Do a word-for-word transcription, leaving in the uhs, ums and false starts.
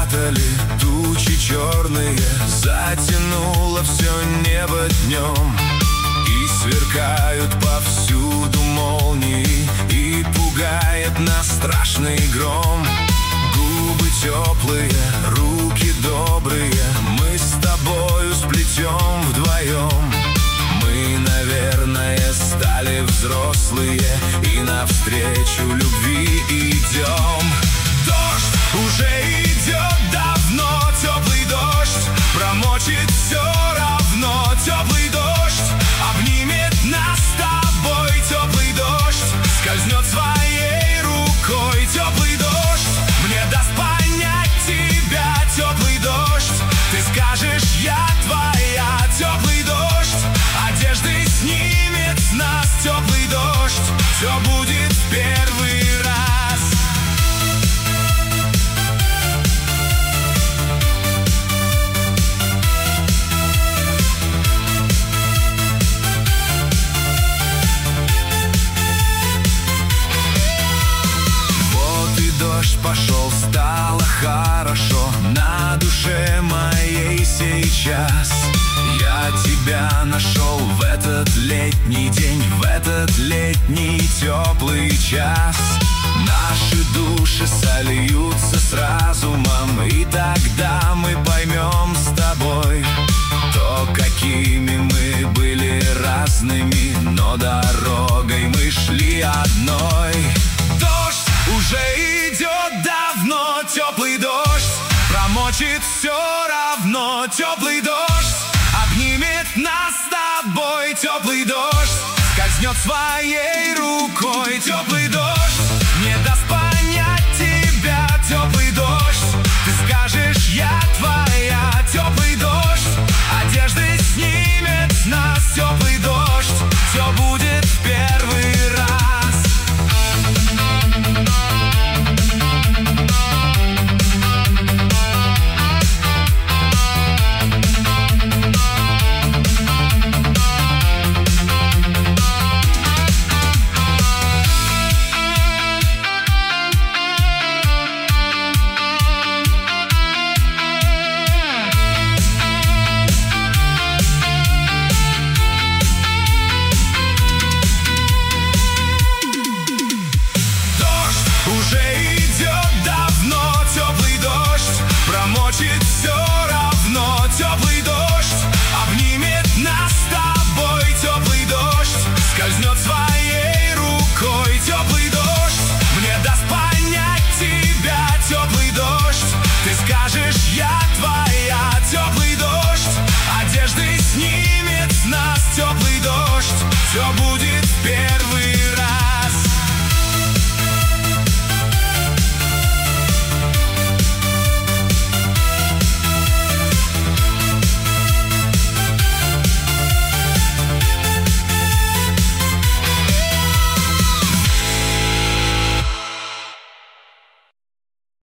спрятали тучи черные, затянуло все небо днем. И сверкают повсюду молнии, и пугает нас страшный гром. Губы теплые, руки добрые, мы с тобою сплетем вдвоем. Мы, наверное, стали взрослые и навстречу любви идем. Дождь уже идет давно, теплый дождь промочит все равно. Теплый дождь обнимет нас с тобой. Теплый дождь скользнет своей рукой. Теплый дождь мне даст понять тебя. Теплый дождь, ты скажешь, я твоя. Теплый дождь одежды снимет с нас. Теплый дождь, все будет в первый раз. Вот и дождь пошел, стало хорошо на душе моей сейчас. Я тебя нашел в этот летний день, в этот летний теплый час. Наши души сольются с разумом, и тогда мы поймем с тобой то, какими мы были разными, но дорогой мы шли одной. Дождь уже идет давно, теплый дождь промочит все равно. Теплый дождь обнимет нас с тобой. Теплый дождь скользнет своей рукой. Теплый дождь